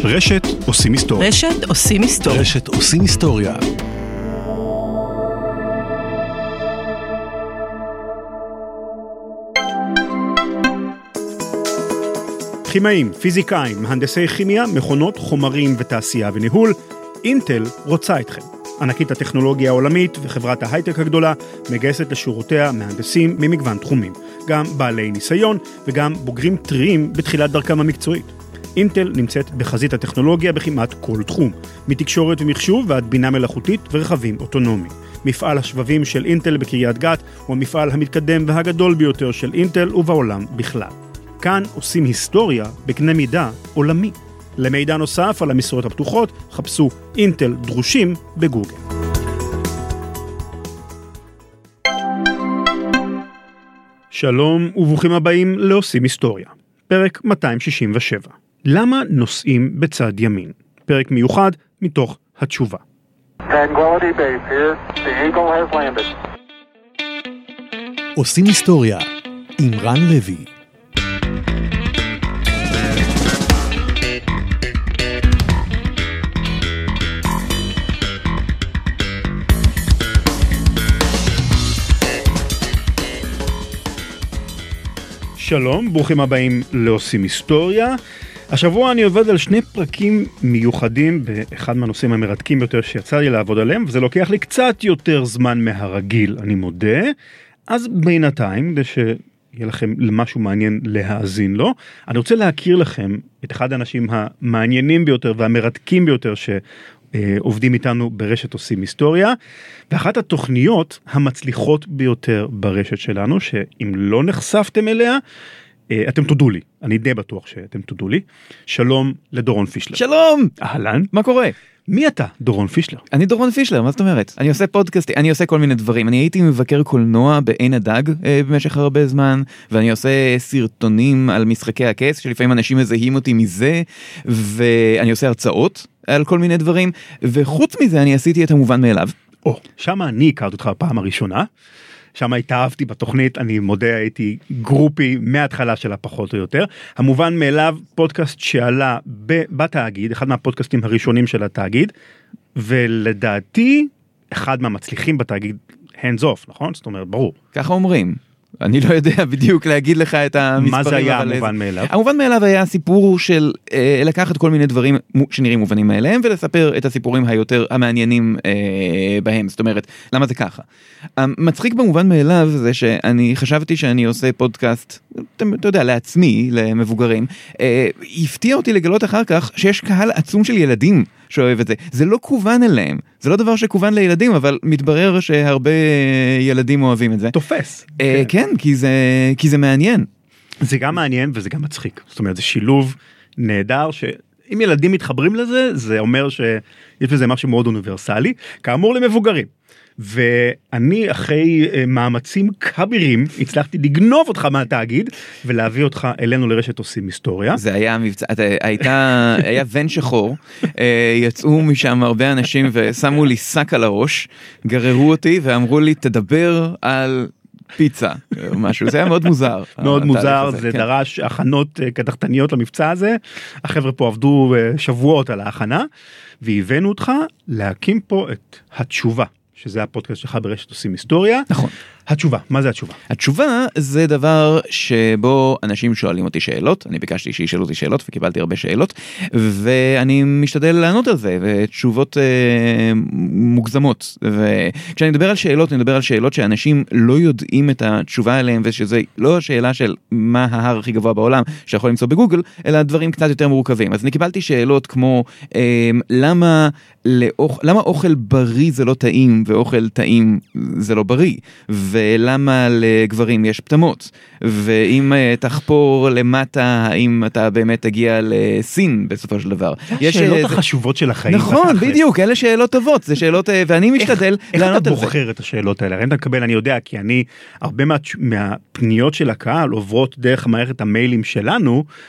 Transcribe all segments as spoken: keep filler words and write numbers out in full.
רשת עושים היסטוריה. רשת עושים היסטוריה. רשת עושים היסטוריה. כימאים, פיזיקאים, מהנדסי כימיה, מכונות, חומרים ותעשייה וניהול, אינטל רוצה אתכם. ענקית הטכנולוגיה העולמית וחברת ההייטק הגדולה מגייסת לשורותיה מהנדסים ממגוון תחומים, גם בעלי ניסיון וגם בוגרים טריים בתחילת דרכם המקצועית. אינטל נמצאת בחזית הטכנולוגיה בכמעט כל תחום, מתקשורת ומחשוב ועד בינה מלאכותית ורכבים אוטונומיים. מפעל השבבים של אינטל בקריית גת הוא המפעל המתקדם והגדול ביותר של אינטל ובעולם בכלל. כאן עושים היסטוריה בקנה מידה עולמי. למידע נוסף על המשרות הפתוחות, חפשו אינטל דרושים בגוגל. שלום וברוכים הבאים לעושים היסטוריה. פרק מאתיים שישים ושבע. למה נוסעים בצד ימין? פרק מיוחד מתוך התשובה. Tranquility Base here. The Eagle has landed. עושים היסטוריה עם רן לוי. שלום, ברוכים הבאים לעושים היסטוריה. השבוע אני עובד על שני פרקים מיוחדים באחד מהנושאים המרתקים ביותר שיצא לי לעבוד עליהם, וזה לוקח לי קצת יותר זמן מהרגיל, אני מודה. אז בינתיים, כדי שיהיה לכם משהו מעניין להאזין לו, אני רוצה להכיר לכם את אחד האנשים המעניינים ביותר והמרתקים ביותר שעובדים איתנו ברשת עושים היסטוריה, ואחת התוכניות המצליחות ביותר ברשת שלנו, שאם לא נחשפתם אליה, אתם תודו לי, אני די בטוח שאתם תודו לי. שלום לדורון פישלר. שלום! אהלן. מה קורה? מי אתה, דורון פישלר? אני דורון פישלר, מה זאת אומרת? אני עושה פודקאסט, אני עושה כל מיני דברים. אני הייתי מבקר קולנוע בעין הדג אה, במשך הרבה זמן, ואני עושה סרטונים על משחקי הכס, שלפעמים אנשים מזהים אותי מזה, ואני עושה הרצאות על כל מיני דברים, וחוץ מזה אני עשיתי את המובן מאליו. או, שמה אני הכרתי אותך בפעם הראשונה, שם התאהבתי בתוכנית, אני מודה, הייתי גרופי מההתחלה שלה פחות או יותר. המובן מאליו, פודקאסט שעלה בתאגיד, אחד מהפודקאסטים הראשונים של התאגיד, ולדעתי, אחד מהמצליחים בתאגיד, hands off, נכון? זאת אומרת, ברור. ככה אומרים. אני לא יודע בדיוק להגיד לך את המספרים. מה זה היה המובן מאליו? המובן מאליו היה סיפור של אה, לקחת כל מיני דברים שנראים מובנים מאליהם, ולספר את הסיפורים היותר המעניינים אה, בהם. זאת אומרת, למה זה ככה? המצחיק במובן מאליו זה שאני חשבתי שאני עושה פודקאסט, אתה, אתה יודע, לעצמי, למבוגרים. אה, הפתיע אותי לגלות אחר כך שיש קהל עצום של ילדים שאוהב את זה. זה לא כוון אליהם. זה לא דבר שכוון לילדים, אבל מתברר שהרבה ילדים אוהבים את זה. תופס. אה, כן, כי זה, כי זה מעניין. זה גם מעניין וזה גם מצחיק. זאת אומרת, זה שילוב נהדר שאם ילדים מתחברים לזה, זה אומר שיש בזה משהו מאוד אוניברסלי, כאמור למבוגרים. ואני אחרי מאמצים כבירים הצלחתי לגנוב אותך מהתאגיד ולהביא אותך אלינו לרשת עושים היסטוריה. זה היה מבצע, הייתה, היה ון שחור, יצאו משם הרבה אנשים ושמו לי סק על הראש, גררו אותי ואמרו לי תדבר על פיצה, משהו, זה היה מאוד מוזר. מאוד מוזר, זה דרש הכנות קדחתניות למבצע הזה, החבר'ה פה עבדו שבועות על ההכנה, והבאנו אותך להקים פה את התשובה. שזה הפודקאסט שלך ברשת עושים היסטוריה. נכון. התשובה, מה זה התשובה? התשובה זה דבר שבו אנשים שואלים אותי שאלות, אני ביקשתי שישאלו אותי שאלות וקיבלתי הרבה שאלות, ואני משתדל לענות על זה, ותשובות אה, מוגזמות, וכשאני מדבר על שאלות, אני מדבר על שאלות שאנשים לא יודעים את התשובה עליהם, ושזה לא השאלה של מה ההר הכי גבוה בעולם, שיכול למצוא בגוגל, אלא דברים קצת יותר מורכבים. אז אני קיבלתי שאלות כמו, אה, למה, לאוכ... למה אוכל בריא זה לא טעים, ואוכל טעים זה לא בריא, ולמה לגברים יש פתמות, ואם תחפור למטה, האם אתה באמת תגיע לסין בסופו של דבר. השאלות החשובות של החיים. נכון, בדיוק, אלה שאלות טובות, זה שאלות, ואני משתדל לענות על זה. איך אתה בוחר את השאלות האלה? אתה מקבל, אני יודע, כי אני, הרבה מהפניות של הקהל עוברות דרך מערכת המיילים שלנו,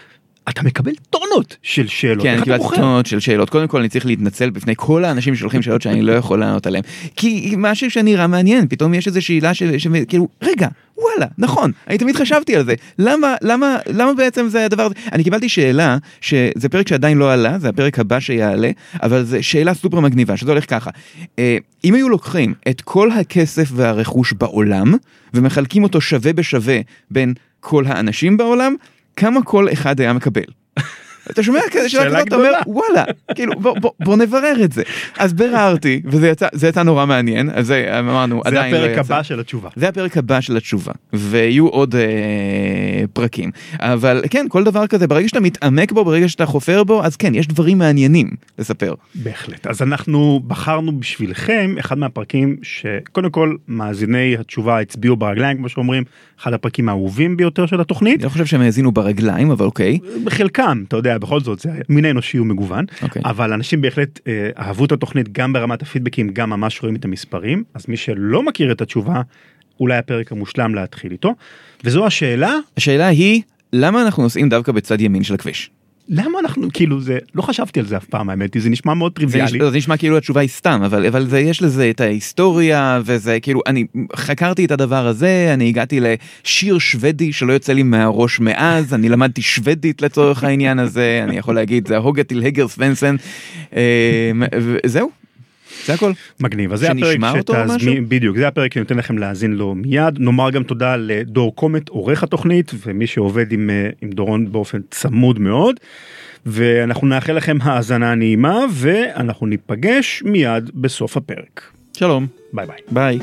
אתה מקבל טונות של שאלות. כן, אני קיבלתי טונות של שאלות. קודם כל אני צריך להתנצל בפני כל האנשים ששולחים שאלות שאני לא יכול לענות עליהם. כי משהו שנראה מעניין, פתאום יש איזו שאלה שכאילו, רגע, וואלה, נכון, אני תמיד חשבתי על זה. למה, למה, למה בעצם זה הדבר הזה? אני קיבלתי שאלה, שזה פרק שעדיין לא עלה, זה הפרק הבא שיעלה, אבל זה שאלה סופר מגניבה, שזה הולך ככה. אם היו לוקחים את כל הכסף והרכוש בעולם, ומחלקים אותו שווה בשווה בין כל האנשים בעולם, כמה כל אחד היה מקבל. אתה שומע כזה שאלה כזאת, אתה אומר, וואלה, כאילו, בוא, בוא, בוא נברר את זה. אז בררתי, וזה יצא, זה יצא נורא מעניין, אז זה אמרנו, עדיין לא יצא. זה הפרק הבא של התשובה. זה הפרק הבא של התשובה, ויהיו עוד אה, פרקים. אבל כן, כל דבר כזה, ברגע שאתה מתעמק בו, ברגע שאתה חופר בו, אז כן, יש דברים מעניינים לספר. בהחלט. אז אנחנו בחרנו בשבילכם, אחד מהפרקים שקודם כל, מאזיני התשובה הצביעו ברגליים, כמו שאומרים, אחד הפרקים האהובים ביותר של התוכנית. אני לא חושב שהם האזינו ברגליים, אבל אוקיי. בחלקם, אתה יודע, בכל זאת, זה מין אנושי ומגוון, okay. אבל אנשים בהחלט אה, אהבו את התוכנית גם ברמת הפידבקים, גם ממש רואים את המספרים, אז מי שלא מכיר את התשובה, אולי הפרק המושלם להתחיל איתו, וזו השאלה. השאלה היא, למה אנחנו נוסעים דווקא בצד ימין של הכביש? למה אנחנו, כאילו זה, לא חשבתי על זה אף פעם, האמת, זה נשמע מאוד טריוויאלי. זה, זה נשמע כאילו התשובה היא סתם, אבל, אבל זה, יש לזה את ההיסטוריה, וזה כאילו, אני חקרתי את הדבר הזה, אני הגעתי לשיר שוודי שלא יוצא לי מהראש מאז, אני למדתי שוודית לצורך העניין הזה, אני יכול להגיד, זה ההוגה til הגר סוונסן, זהו. זה הכל. מגניב, אז זה הפרק שתזמין, בדיוק, זה הפרק שנותן לכם להאזין לו מיד. נאמר גם תודה לדור קומט, עורך התוכנית, ומי שעובד עם, עם דורון באופן צמוד מאוד, ואנחנו נאחל לכם האזנה נעימה, ואנחנו ניפגש מיד בסוף הפרק. שלום. ביי ביי. ביי.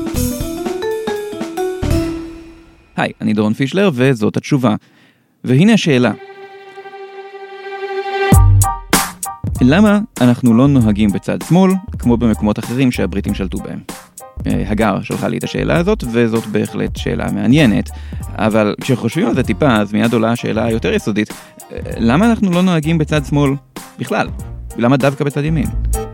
היי, אני דורון פישלר, וזאת התשובה. והנה השאלה. למה אנחנו לא נוהגים בצד שמאל, כמו במקומות אחרים שהבריטים שלטו בהם? הגר שלחה לי את השאלה הזאת, וזאת בהחלט שאלה מעניינת. אבל כשחושבים על זה טיפה, אז מיד עולה השאלה היותר יסודית, למה אנחנו לא נוהגים בצד שמאל בכלל? ולמה דווקא בצד ימין?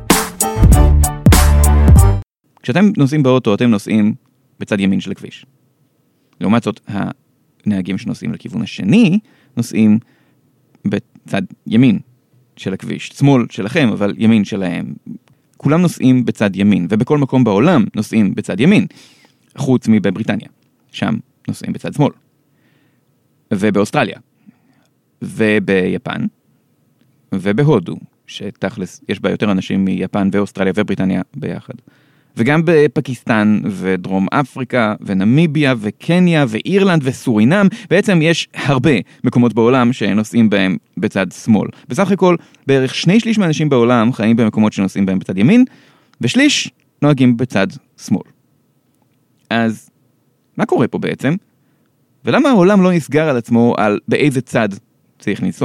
כשאתם נוסעים באוטו, אתם נוסעים בצד ימין של הכביש. לעומת זאת, הנהגים שנוסעים לכיוון השני, נוסעים בצד ימין של הכביש, שמאל שלכם, אבל ימין שלהם. כולם נוסעים בצד ימין, ובכל מקום בעולם נוסעים בצד ימין, חוץ מבבריטניה, שם נוסעים בצד שמאל. ובאוסטרליה, וביפן, ובהודו, שתכלס יש בה יותר אנשים מיפן ואוסטרליה ובריטניה ביחד. וגם בפקיסטן ודרום אפריקה ונמיביה וקניה ואירלנד וסורינם, בעצם יש הרבה מקומות בעולם שנוסעים בהם בצד שמאל. בסך הכל בערך שני שליש מהאנשים בעולם חיים במקומות שנוסעים בהם בצד ימין, ושליש נוהגים בצד שמאל. אז מה קורה פה בעצם? ולמה העולם לא נסגר על עצמו על באיזה צד צריך לנסוע?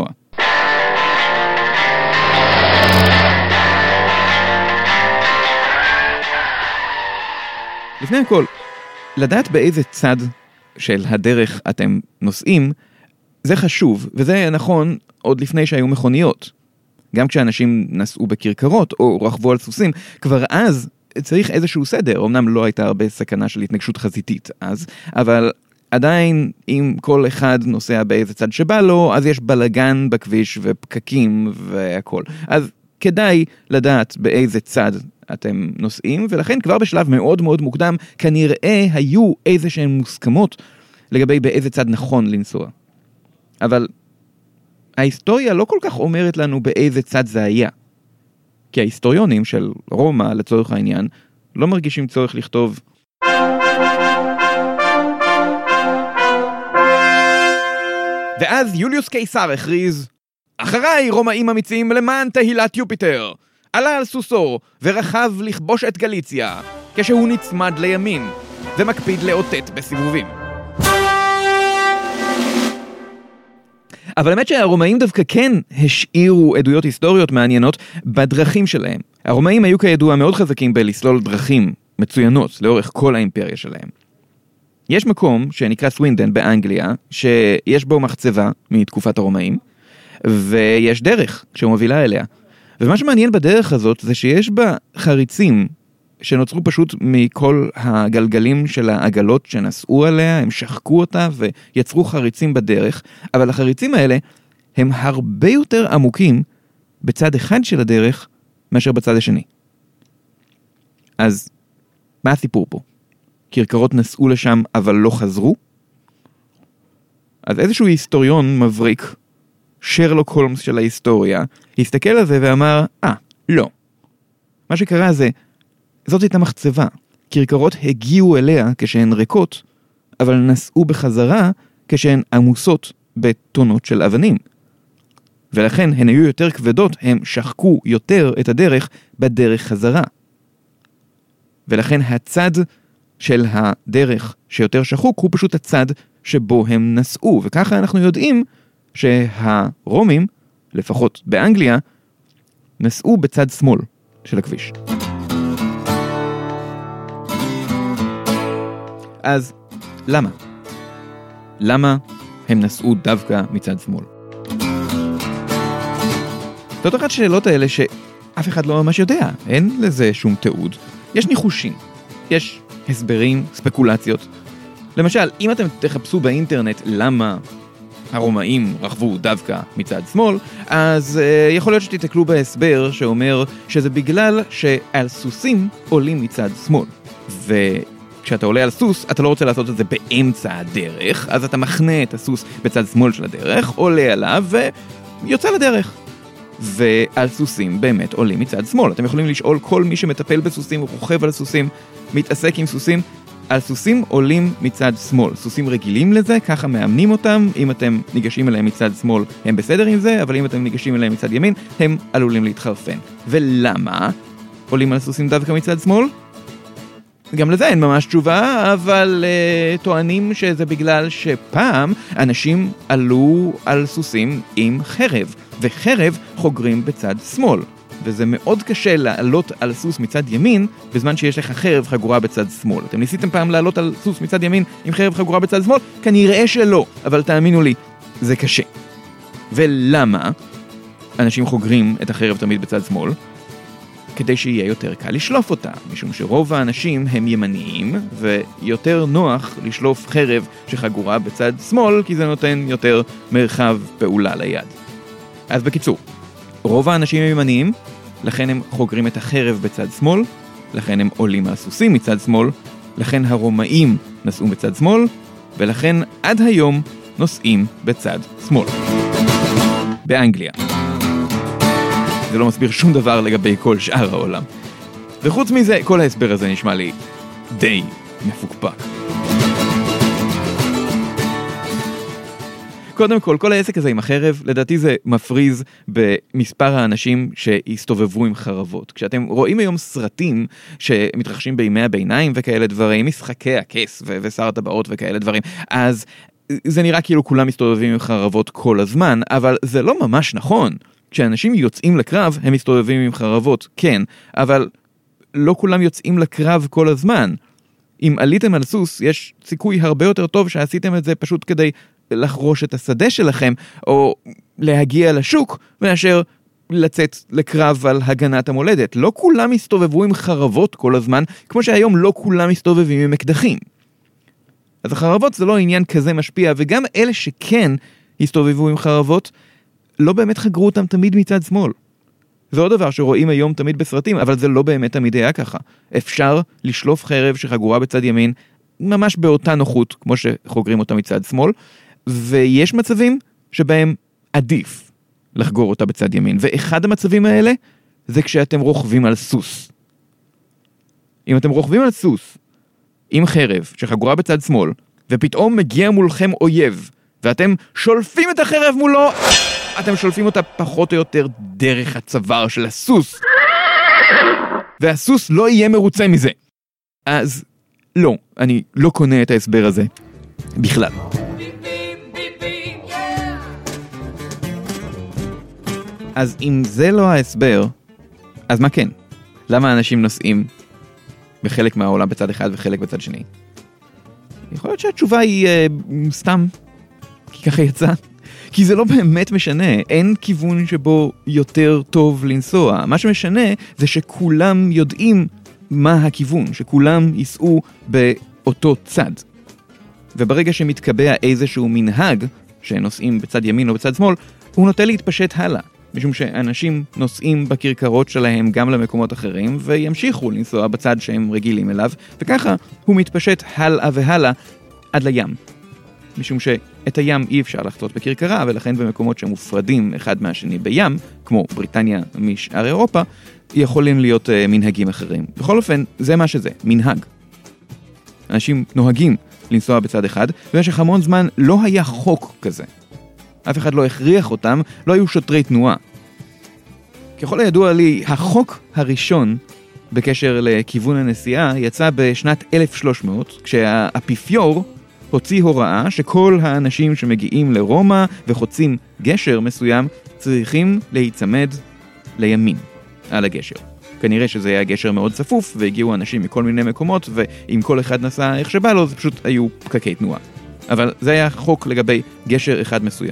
לפני הכל, לדעת באיזה צד של הדרך אתם נוסעים, זה חשוב, וזה נכון עוד לפני שהיו מכוניות. גם כשאנשים נסעו בקרקרות או רכבו על סוסים, כבר אז צריך איזשהו סדר. אמנם לא הייתה הרבה סכנה של התנגשות חזיתית אז, אבל עדיין אם כל אחד נוסע באיזה צד שבא לו, אז יש בלגן בכביש ופקקים והכל. אז כדאי לדעת באיזה צד אתם נוסעים, ולכן כבר בשלב מאוד מאוד מוקדם, כנראה היו איזה שהן מוסכמות לגבי באיזה צד נכון לנסוע. אבל ההיסטוריה לא כל כך אומרת לנו באיזה צד זה היה. כי ההיסטוריונים של רומא, לצורך העניין, לא מרגישים צורך לכתוב ואז יוליוס קיסר הכריז, אחריי רומאים אמיצים למען תהילת יופיטר. עלה על סוסו ורכב לכבוש את גליציה, כשהוא נצמד לימין ומקפיד לאותת בסיבובים. אבל האמת שהרומאים דווקא כן השאירו עדויות היסטוריות מעניינות בדרכים שלהם. הרומאים היו כידוע מאוד חזקים בלסלול דרכים מצוינות לאורך כל האימפריה שלהם. יש מקום שנקרא סווינדן באנגליה, שיש בו מחצבה מתקופת הרומאים, ויש דרך שמובילה אליה. ומה שמעניין בדרך הזאת זה שיש בה חריצים שנוצרו פשוט מכל הגלגלים של העגלות שנסעו עליה, הם שחקו אותה ויצרו חריצים בדרך, אבל החריצים האלה הם הרבה יותר עמוקים בצד אחד של הדרך מאשר בצד השני. אז מה הסיפור פה? כרכרות נסעו לשם אבל לא חזרו? אז איזשהו היסטוריון מבריק, שרלוק הולמס של ההיסטוריה, הסתכל על זה ואמר, אה, לא. מה שקרה זה, זאת הייתה מחצבה. כרכרות הגיעו אליה כשהן ריקות, אבל נסעו בחזרה כשהן עמוסות בטונות של אבנים. ולכן הן היו יותר כבדות, הם שחקו יותר את הדרך בדרך חזרה. ולכן הצד של הדרך שיותר שחוק הוא פשוט הצד שבו הם נסעו. וככה אנחנו יודעים שהרומים, לפחות באנגליה, נסעו בצד שמאל של הכביש. אז למה? למה הם נסעו דווקא מצד שמאל? זאת אחת השאלות האלה שאף אחד לא ממש יודע. אין לזה שום תיעוד. יש ניחושים, יש הסברים, ספקולציות. למשל, אם אתם תחפשו באינטרנט למה הרומאים רכבו דווקא מצד שמאל, אז uh, יכול להיות שתתקלו בהסבר שאומר שזה בגלל שעל סוסים עולים מצד שמאל. וכשאתה עולה על סוס, אתה לא רוצה לעשות את זה באמצע הדרך, אז אתה מחנה את הסוס בצד שמאל של הדרך, עולה עליו ויוצא לדרך. ועל סוסים באמת עולים מצד שמאל. אתם יכולים לשאול כל מי שמטפל בסוסים ורוכב על סוסים, מתעסק עם סוסים, על סוסים עולים מצד שמאל. סוסים רגילים לזה, ככה מאמנים אותם. אם אתם ניגשים אליהם מצד שמאל, הם בסדר עם זה, אבל אם אתם ניגשים אליהם מצד ימין, הם עלולים להתחרפן. ולמה עולים על סוסים דווקא מצד שמאל? גם לזה אין ממש תשובה, אבל uh, טוענים שזה בגלל שפעם אנשים עלו על סוסים עם חרב, וחרב חוגרים בצד שמאל. וזה מאוד קשה לעלות על סוס מצד ימין, בזמן שיש לך חרב חגורה בצד שמאל. אתם ניסיתם פעם לעלות על סוס מצד ימין עם חרב חגורה בצד שמאל? כנראה שלא, אבל תאמינו לי, זה קשה. ולמה אנשים חוגרים את החרב תמיד בצד שמאל? כדי שיהיה יותר קל לשלוף אותה, משום שרוב האנשים הם ימניים, ויותר נוח לשלוף חרב שחגורה בצד שמאל, כי זה נותן יותר מרחב פעולה ליד. אז בקיצור, רוב האנשים הם ימניים, לכן הם חוגרים את החרב בצד שמאל, לכן הם עולים על סוסים מצד שמאל, לכן הרומאים נסעו בצד שמאל, ולכן עד היום נוסעים בצד שמאל. באנגליה. זה לא מסביר שום דבר לגבי כל שאר העולם. וחוץ מזה, כל ההסבר הזה נשמע לי די מפוקפק. קודם כל, כל העסק הזה עם החרב, לדעתי זה מפריז במספר האנשים שהסתובבו עם חרבות. כשאתם רואים היום סרטים שמתרחשים בימי הביניים וכאלה דברים, משחקי הכס ו- ושר הטבעות וכאלה דברים, אז זה נראה כאילו כולם מסתובבים עם חרבות כל הזמן, אבל זה לא ממש נכון. כשאנשים יוצאים לקרב, הם מסתובבים עם חרבות, כן, אבל לא כולם יוצאים לקרב כל הזמן. אם עליתם על סוס, יש סיכוי הרבה יותר טוב שעשיתם את זה פשוט כדי לחרוש את השדה שלכם, או להגיע לשוק, מאשר לצאת לקרב על הגנת המולדת. לא כולם מסתובבו עם חרבות כל הזמן, כמו שהיום לא כולם מסתובבים עם אקדחים. אז החרבות זה לא עניין כזה משפיע, וגם אלה שכן הסתובבו עם חרבות, לא באמת חגרו אותם תמיד מצד שמאל. זה עוד דבר שרואים היום תמיד בסרטים, אבל זה לא באמת תמיד היה ככה. אפשר לשלוף חרב שחגורה בצד ימין, ממש באותה נוחות, כמו שחוגרים אותה מצד שמאל, ויש מצבים שבהם עדיף לחגור אותה בצד ימין. ואחד המצבים האלה, זה כשאתם רוכבים על סוס. אם אתם רוכבים על סוס, עם חרב שחגורה בצד שמאל, ופתאום מגיע מולכם אויב, ואתם שולפים את החרב מולו, אתם שולפים אותה פחות או יותר דרך הצוואר של הסוס. והסוס לא יהיה מרוצה מזה. אז לא, אני לא קונה את ההסבר הזה בכלל. אז אם זה לא ההסבר, אז מה כן? למה אנשים נוסעים בחלק מהעולם בצד אחד וחלק בצד שני? יכול להיות שהתשובה היא אה, סתם, כי ככה יצא. כי זה לא באמת משנה, אין כיוון שבו יותר טוב לנסוע. מה שמשנה זה שכולם יודעים מה הכיוון, שכולם ייסעו באותו צד. וברגע שמתקבע איזשהו מנהג, שנוסעים בצד ימין או בצד שמאל, הוא נוטה להתפשט הלאה, משום שאנשים נוסעים בכרכרות שלהם גם למקומות אחרים, וימשיכו לנסוע בצד שהם רגילים אליו, וככה הוא מתפשט הלאה והלאה עד לים. משום שאת הים אי אפשר לחצות בכרכרה, ולכן במקומות שמופרדים אחד מהשני בים, כמו בריטניה משאר אירופה, יכולים להיות uh, מנהגים אחרים. בכל אופן, זה מה שזה, מנהג. אנשים נוהגים לנסוע בצד אחד, ובמשך המון זמן לא היה חוק כזה. אף אחד לא הכריח אותם, לא היו שוטרי תנועה. ככל הידוע לי, החוק הראשון בקשר לכיוון הנסיעה יצא בשנת אלף ושלוש מאות, כשהאפיפיור הוציא הוראה שכל האנשים שמגיעים לרומא וחוצים גשר מסוים צריכים להיצמד לימין על הגשר. כנראה שזה היה גשר מאוד צפוף והגיעו אנשים מכל מיני מקומות, ואם כל אחד נסע איך שבא לו זה פשוט היו פקקי תנועה. אבל זה היה חוק לגבי גשר אחד מסוים.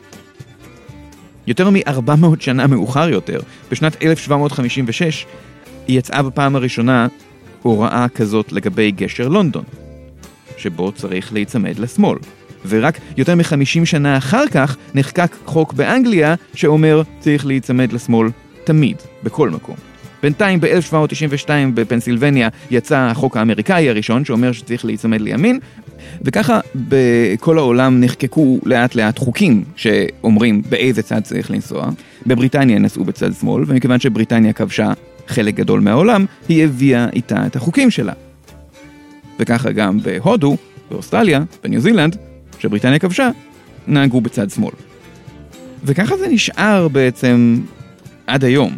יותר מ-ארבע מאות שנה מאוחר יותר, בשנת אלף שבע מאות חמישים ושש, היא יצאה בפעם הראשונה הוראה כזאת לגבי גשר לונדון, שבו צריך להיצמד לשמאל. ורק יותר מ-חמישים שנה אחר כך נחקק חוק באנגליה שאומר צריך להיצמד לשמאל תמיד, בכל מקום. בינתיים ב-אלף שבע מאות תשעים ושתיים בפנסילבניה יצא החוק האמריקאי הראשון שאומר שצריך להיצמד לימין, וככה בכל העולם נחקקו לאט לאט חוקים שאומרים באיזה צד צריך לנסוע. בבריטניה נסעו בצד שמאל, ומכיוון שבריטניה כבשה חלק גדול מהעולם, היא הביאה איתה את החוקים שלה. וככה גם בהודו, באוסטרליה, בניו זילנד, שבריטניה כבשה, נהגו בצד שמאל. וככה זה נשאר בעצם עד היום.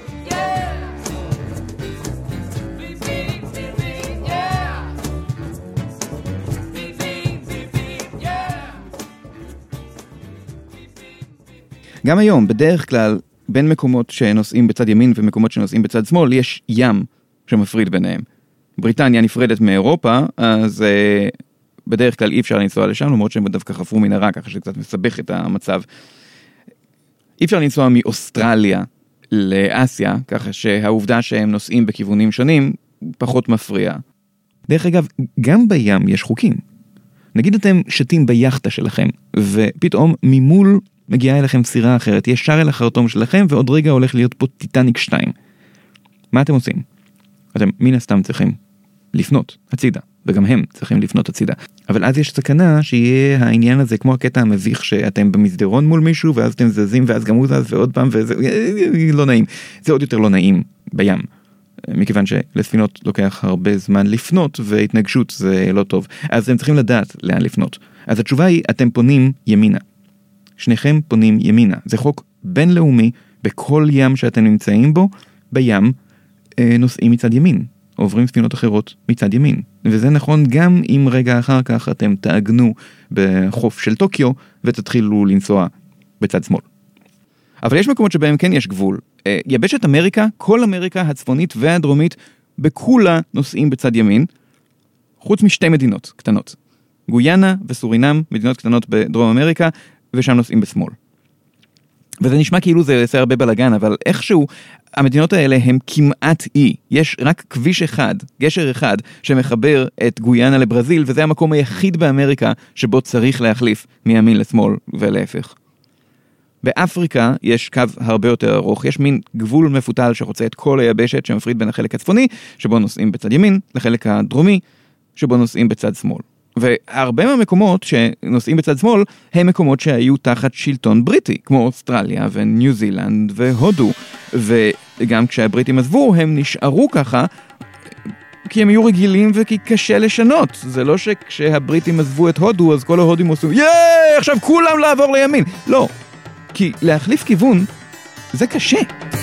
גם היום, בדרך כלל, בין מקומות שנוסעים בצד ימין ומקומות שנוסעים בצד שמאל, יש ים שמפריד ביניהם. בריטניה נפרדת מאירופה, אז uh, בדרך כלל אי אפשר לנסוע לשם, למרות שהם דווקא חפרו מנהרה, ככה שקצת מסבך את המצב. אי אפשר לנסוע מאוסטרליה לאסיה, ככה שהעובדה שהם נוסעים בכיוונים שונים, פחות מפריע. דרך אגב, גם בים יש חוקים. נגיד אתם שתים ביחטה שלכם, ופתאום ממול מגיעה אליכם סירה אחרת, ישר אל החרטום שלכם, ועוד רגע הולך להיות פה טיטניק שתיים. מה אתם עושים? אתם מן הסתם צריכים לפנות הצידה, וגם הם צריכים לפנות הצידה. אבל אז יש סכנה שיהיה העניין הזה כמו הקטע המביך שאתם במסדרון מול מישהו, ואז אתם זזים, ואז גם הוא זז, ועוד פעם, וזה לא נעים. זה עוד יותר לא נעים בים. מכיוון שלספינות לוקח הרבה זמן לפנות, והתנגשות זה לא טוב. אז אתם צריכים לדעת לאן לפנות. אז התשובה היא, אתם פונים ימינה. שניכם פונים ימינה. זה חוק בינלאומי, בכל ים שאתם נמצאים בו, בים נוסעים מצד ימין. עוברים ספינות אחרות מצד ימין. וזה נכון גם אם רגע אחר כך אתם תעגנו בחוף של טוקיו, ותתחילו לנסוע בצד שמאל. אבל יש מקומות שבהם כן יש גבול. יבשת אמריקה, כל אמריקה הצפונית והדרומית, בכולה נוסעים בצד ימין, חוץ משתי מדינות קטנות. גויאנה וסורינם, מדינות קטנות בדרום אמריקה, ושם נוסעים בשמאל. וזה נשמע כאילו זה עושה הרבה בלגן, אבל איכשהו המדינות האלה הם כמעט אי. יש רק כביש אחד, גשר אחד, שמחבר את גויאנה לברזיל, וזה המקום היחיד באמריקה שבו צריך להחליף מימין לשמאל ולהפך. באפריקה יש קו הרבה יותר ארוך, יש מין גבול מפותל שחוצה את כל היבשת שמפריד בין החלק הצפוני, שבו נוסעים בצד ימין, לחלק הדרומי, שבו נוסעים בצד שמאל. והרבה מהמקומות שנוסעים בצד שמאל, הם מקומות שהיו תחת שלטון בריטי, כמו אוסטרליה וניו זילנד והודו, וגם כשהבריטים עזבו, הם נשארו ככה, כי הם היו רגילים וכי קשה לשנות. זה לא שכשהבריטים עזבו את הודו, אז כל ההודים עושים, יאי, עכשיו כולם לעבור לימין. לא. כי להחליף כיוון זה קשה.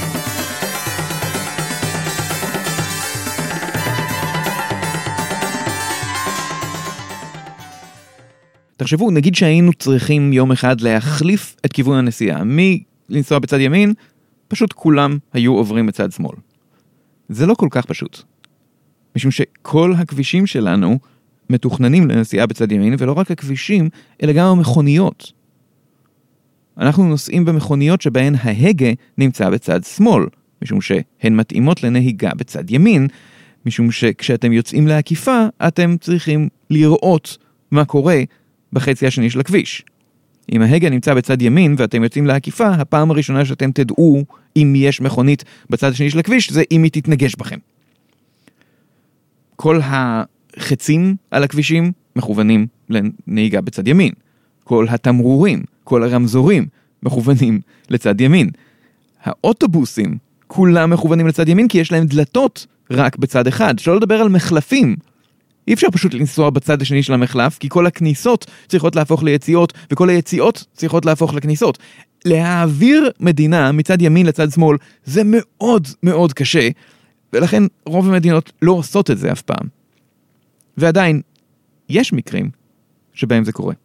תחשבו, נגיד שהיינו צריכים יום אחד להחליף את כיוון הנסיעה. מי לנסוע בצד ימין? פשוט כולם היו עוברים בצד שמאל. זה לא כל כך פשוט. משום שכל הכבישים שלנו מתוכננים לנסיעה בצד ימין, ולא רק הכבישים, אלא גם המכוניות. אנחנו נוסעים במכוניות שבהן ההגה נמצא בצד שמאל, משום שהן מתאימות לנהיגה בצד ימין, משום שכשאתם יוצאים לעקיפה, אתם צריכים לראות מה קורה בחצי השני של הכביש. אם ההגה נמצא בצד ימין ואתם יוצאים לעקיפה, הפעם הראשונה שאתם תדעו אם יש מכונית בצד השני של הכביש, זה אם היא תתנגש בכם. כל החצים על הכבישים מכוונים לנהיגה בצד ימין. כל התמרורים, כל הרמזורים מכוונים לצד ימין. האוטובוסים כולם מכוונים לצד ימין כי יש להם דלתות רק בצד אחד. שלא לדבר על מחלפים. אי אפשר פשוט לנסוע בצד השני של המחלף, כי כל הכניסות צריכות להפוך ליציאות, וכל היציאות צריכות להפוך לכניסות. להעביר מדינה מצד ימין לצד שמאל, זה מאוד מאוד קשה, ולכן רוב המדינות לא עושות את זה אף פעם. ועדיין, יש מקרים שבהם זה קורה.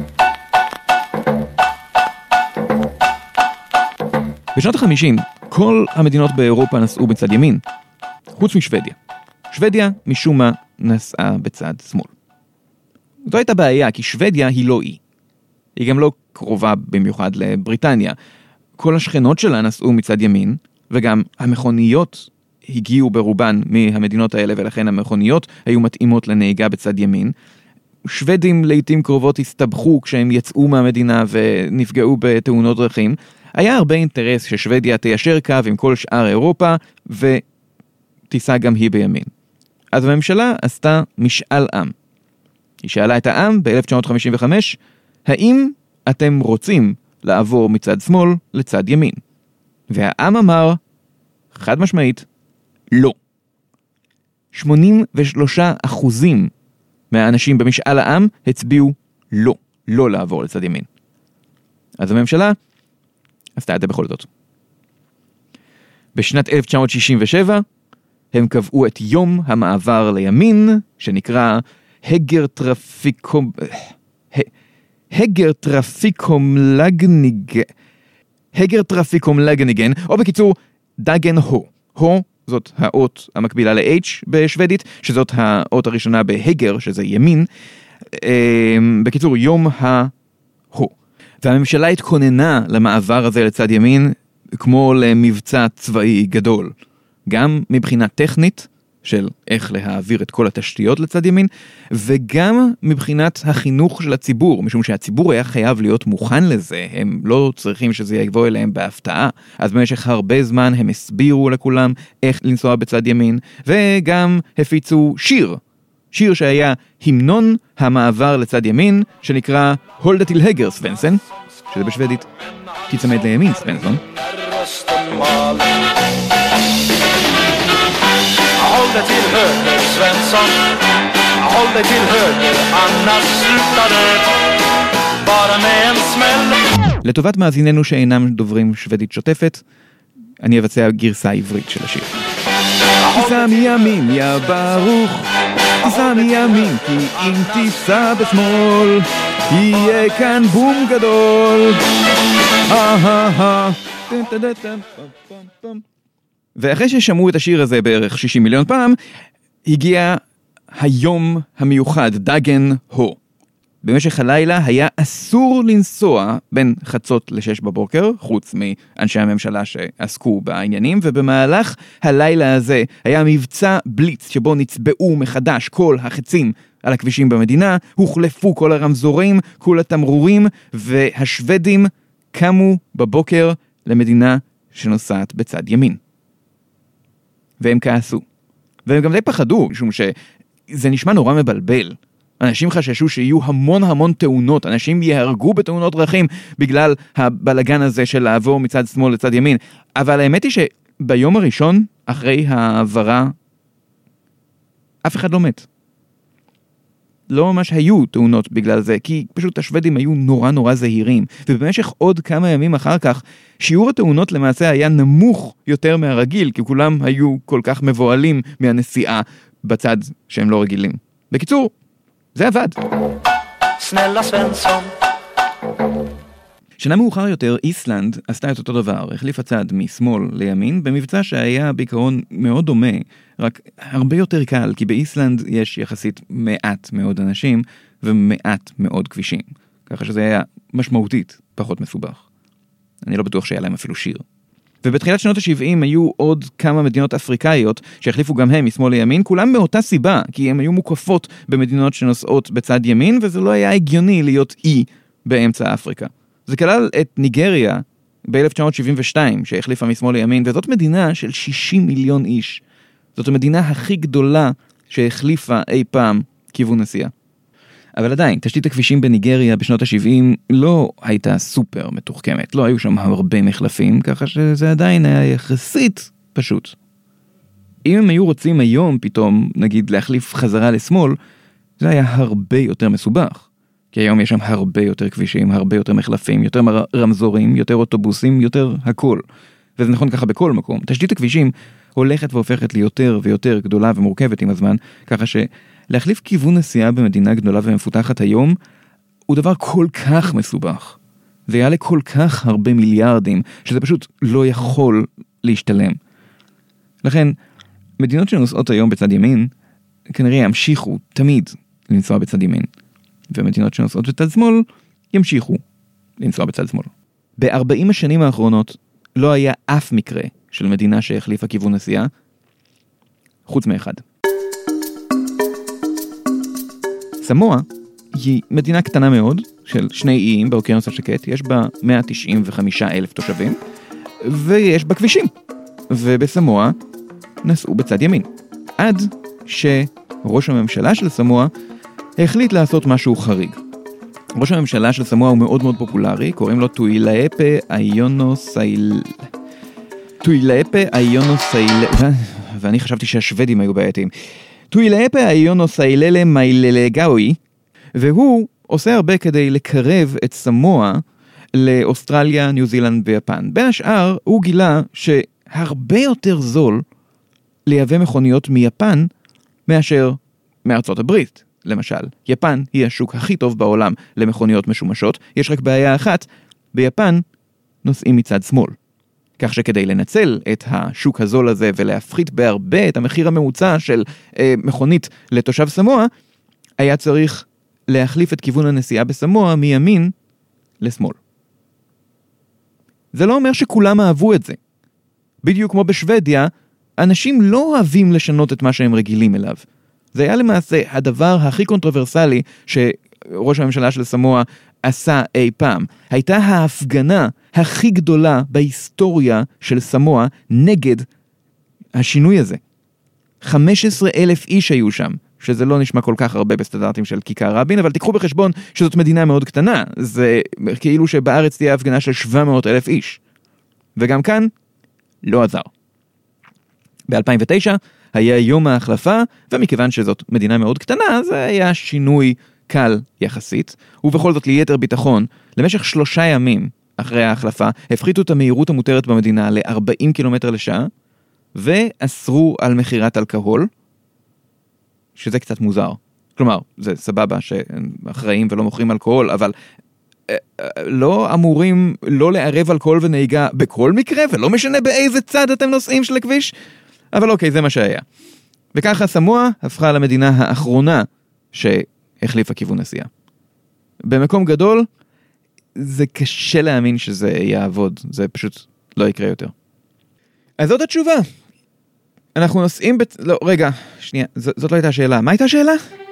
בשנות ה-חמישים, כל המדינות באירופה נסעו בצד ימין, חוץ משוודיה. שוודיה, משום מה, נסעה בצד שמאל. זו הייתה בעיה, כי שוודיה היא לא אי. היא גם לא קרובה במיוחד לבריטניה. כל השכנות שלה נסעו מצד ימין, וגם המכוניות הגיעו ברובן מהמדינות האלה, ולכן המכוניות היו מתאימות לנהיגה בצד ימין. שוודים לעתים קרובות הסתבכו כשהם יצאו מהמדינה ונפגעו בתאונות דרכים. היה הרבה אינטרס ששוודיה תיישר קו עם כל שאר אירופה, ותיסע גם היא בימין. אז הממשלה עשתה משאל עם. היא שאלה את העם ב-אלף תשע מאות חמישים וחמש, האם אתם רוצים לעבור מצד שמאל לצד ימין? והעם אמר, חד משמעית, לא. שמונים ושלושה אחוזים מהאנשים במשאל העם הצביעו לא, לא לעבור לצד ימין. אז הממשלה עשתה את זה בכל זאת. בשנת אלף תשע מאות שישים ושבע, הם קבעו את יום המעבר לימין, שנקרא הגר טרפיקום... הגר טרפיקום לגניג... הגר טרפיקום לגניגן, או בקיצור, דגן הו. הו זאת האות המקבילה ל-H בשוודית, שזאת האות הראשונה בהגר, שזה ימין. בקיצור, יום ה-הו. והממשלה התכוננה למעבר הזה לצד ימין, כמו למבצע צבאי גדול. גם מבחינה טכנית, של איך להעביר את כל התשתיות לצד ימין, וגם מבחינת החינוך של הציבור, משום שהציבור היה חייב להיות מוכן לזה, הם לא צריכים שזה יבוא אליהם בהפתעה, אז במשך הרבה זמן הם הסבירו לכולם איך לנסוע בצד ימין, וגם הפיצו שיר, שיר שהיה המנון המעבר לצד ימין, שנקרא הולדה till höger Svensson, שזה בשוודית, תצמד לימין ספנסון. Håll dig till höger, Svensson. Håll dig till höger, annars slutar det bara med en smäll. לטובת מאזיננו שאינם דוברים שוודית שוטפת, אני אבצע גרסה עברית של השיר. תיסע מימין, יא ברוך, תיסע מימין, כי אם תיסע בשמאל, יהיה כאן בום גדול. ואחרי ששמעו את השיר הזה בערך שישים מיליון פעם, הגיע היום המיוחד, דגן הו. במשך הלילה היה אסור לנסוע בין חצות לשש בבוקר, חוץ מאנשי הממשלה שעסקו בעניינים, ובמהלך הלילה הזה היה מבצע בליץ, שבו נצבעו מחדש כל החצים על הכבישים במדינה, הוחלפו כל הרמזורים, כל התמרורים, והשוודים קמו בבוקר למדינה שנוסעת בצד ימין. והם כעסו. והם גם די פחדו, משום שזה נשמע נורא מבלבל. אנשים חששו שיהיו המון המון תאונות, אנשים יהרגו בתאונות דרכים בגלל הבלגן הזה של לעבור מצד שמאל לצד ימין. אבל האמת היא שביום הראשון, אחרי העברה, אף אחד לא מת. לא ממש היו תאונות בגלל זה, כי פשוט השוודים היו נורא נורא זהירים, ובמשך עוד כמה ימים אחר כך, שיעור התאונות למעשה היה נמוך יותר מהרגיל, כי כולם היו כל כך מבועלים מהנסיעה בצד שהם לא רגילים. בקיצור, זה עבד. Snälla Svensson. שנה מאוחר יותר, איסלנד עשתה את אותו דבר, החליפה צד משמאל לימין, במבצע שהיה בעיקרון מאוד דומה, רק הרבה יותר קל, כי באיסלנד יש יחסית מעט מאוד אנשים, ומעט מאוד כבישים. ככה שזה היה משמעותית פחות מסובך. אני לא בטוח שהיה להם אפילו שיר. ובתחילת שנות ה-שבעים היו עוד כמה מדינות אפריקאיות שהחליפו גם הם משמאל לימין, כולם מאותה סיבה, כי הם היו מוקפות במדינות שנוסעות בצד ימין, וזה לא היה הגיוני להיות אי באמצע אפריקה. זה כלל את ניגריה ב-אלף תשע מאות שבעים ושתיים, שהחליפה משמאל לימין, וזאת מדינה של שישים מיליון איש. זאת המדינה הכי גדולה שהחליפה אי פעם כיוון נסיעה. אבל עדיין, תשתית הכבישים בניגריה בשנות ה-שבעים לא הייתה סופר מתוחכמת. לא היו שם הרבה מחלפים, ככה שזה עדיין היה יחסית פשוט. אם הם היו רוצים היום פתאום, נגיד, להחליף חזרה לשמאל, זה היה הרבה יותר מסובך. כי היום יש שם הרבה יותר כבישים, הרבה יותר מחלפים, יותר רמזורים, יותר אוטובוסים, יותר הכל. וזה נכון ככה בכל מקום. תשתית הכבישים הולכת והופכת ליותר ויותר גדולה ומורכבת עם הזמן, ככה שלהחליף כיוון נסיעה במדינה גדולה ומפותחת היום, הוא דבר כל כך מסובך. זה יעלה כל כך הרבה מיליארדים, שזה פשוט לא יכול להשתלם. לכן, מדינות שנוסעות היום בצד ימין, כנראה ימשיכו תמיד לנסוע בצד ימין. ומדינות שנוסעות בצד שמאל, ימשיכו לנסוע בצד שמאל. ב-ארבעים השנים האחרונות, לא היה אף מקרה של מדינה שהחליפה כיוון נסיעה, חוץ מאחד. סמואה היא מדינה קטנה מאוד, של שני איים באוקיינוס השקט, יש בה מאה תשעים וחמישה אלף תושבים, ויש בה כבישים. ובסמואה נסעו בצד ימין. עד שראש הממשלה של סמואה החליט לעשות משהו חריג. ראש הממשלה של סמואה הוא מאוד מאוד פופולרי, קוראים לו טוילאפה איונוסייל... טוילאפה איונוסייל... ואני חשבתי שהשוודים היו בעייתיים. טוילאפה איונוסייללה מייללגאוי, והוא עושה הרבה כדי לקרב את סמואה לאוסטרליה, ניו זילנד ויפן. בין השאר, הוא גילה שהרבה יותר זול לייבא מכוניות מיפן מאשר מארצות הברית. למשל, יפן היא השוק הכי טוב בעולם למכוניות משומשות, יש רק בעיה אחת, ביפן נוסעים מצד שמאל. כך שכדי לנצל את השוק הזול הזה ולהפחית בהרבה את המחיר הממוצע של אה, מכונית לתושב סמואה, היה צריך להחליף את כיוון הנסיעה בסמואה מימין לשמאל. זה לא אומר שכולם אהבו את זה. בדיוק כמו בשוודיה, אנשים לא אוהבים לשנות את מה שהם רגילים אליו. זה היה למעשה הדבר הכי קונטרוברסלי שראש הממשלה של סמואה עשה אי פעם. הייתה ההפגנה הכי גדולה בהיסטוריה של סמואה נגד השינוי הזה. חמישה עשר אלף איש היו שם, שזה לא נשמע כל כך הרבה בסטנדרטים של כיכר רבין, אבל תיקחו בחשבון שזאת מדינה מאוד קטנה. זה כאילו שבארץ תהיה הפגנה של שבע מאות אלף איש. וגם כאן לא עזר. ב-אלפיים ותשע היה יום ההחלפה, ומכיוון שזאת מדינה מאוד קטנה, זה היה שינוי קל יחסית, ובכל זאת ליתר ביטחון, למשך שלושה ימים אחרי ההחלפה, הפחיתו את המהירות המותרת במדינה ל-ארבעים קילומטר לשעה, ואסרו על מחירת אלכוהול, שזה קצת מוזר. כלומר, זה סבבה שאחראים ולא מוכרים אלכוהול, אבל לא אמורים לא לערב אלכוהול ונהיגה בכל מקרה, ולא משנה באיזה צד אתם נוסעים של הכביש, אבל אוקיי, זה מה שהיה. וככה סמואה הפכה למדינה האחרונה שהחליפה כיוון נסיעה. במקום גדול, זה קשה להאמין שזה יעבוד, זה פשוט לא יקרה יותר. אז זאת התשובה. אנחנו נוסעים בצ... לא, רגע, שנייה, ז- זאת לא הייתה השאלה. מה הייתה השאלה?